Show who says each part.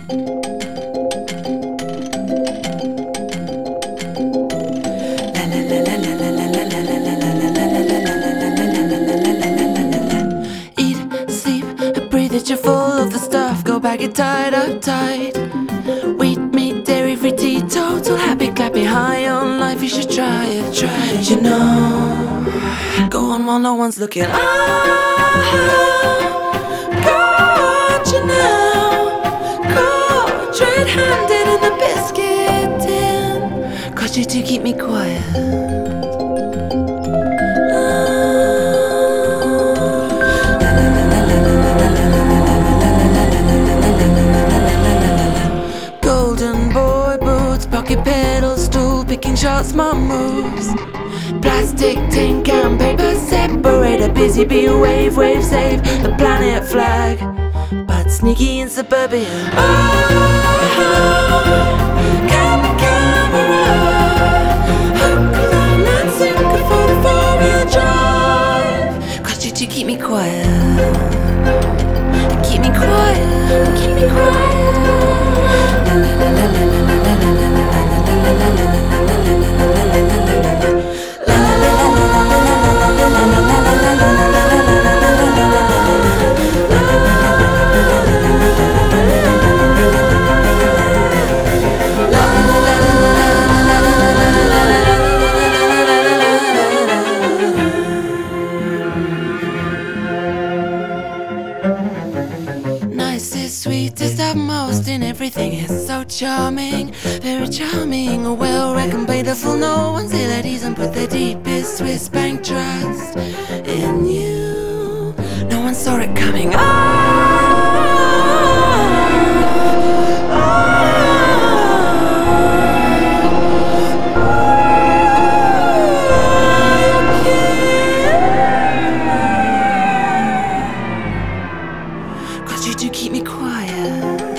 Speaker 1: Eat, sleep, breathe it, you're full of the stuff. Go back, get tied up tight. Wheat, meat, dairy free, teetotal, happy, clappy, high on life. You should try it, you know. Go on while no one's looking. Got you now. Caught red-handed in the biscuit tin. Cause you do keep me quiet. Golden boy boots, pocket pedal stool, picking shots, my moves. Plastic, tin can, paper separator, busy bee, wave, save the planet flag. But sneaky in suburbia. Camera, hook, line, and sinker for the four-wheel drive. Cause you do keep me quiet. Keep me quiet, keep me quiet. Nicest, sweetest, utmost in everything is so charming, very charming. A well-reckoned, beautiful, no one's ill at ease and put their deepest Swiss bank trust in you. No one saw it coming. Cause you do keep me quiet.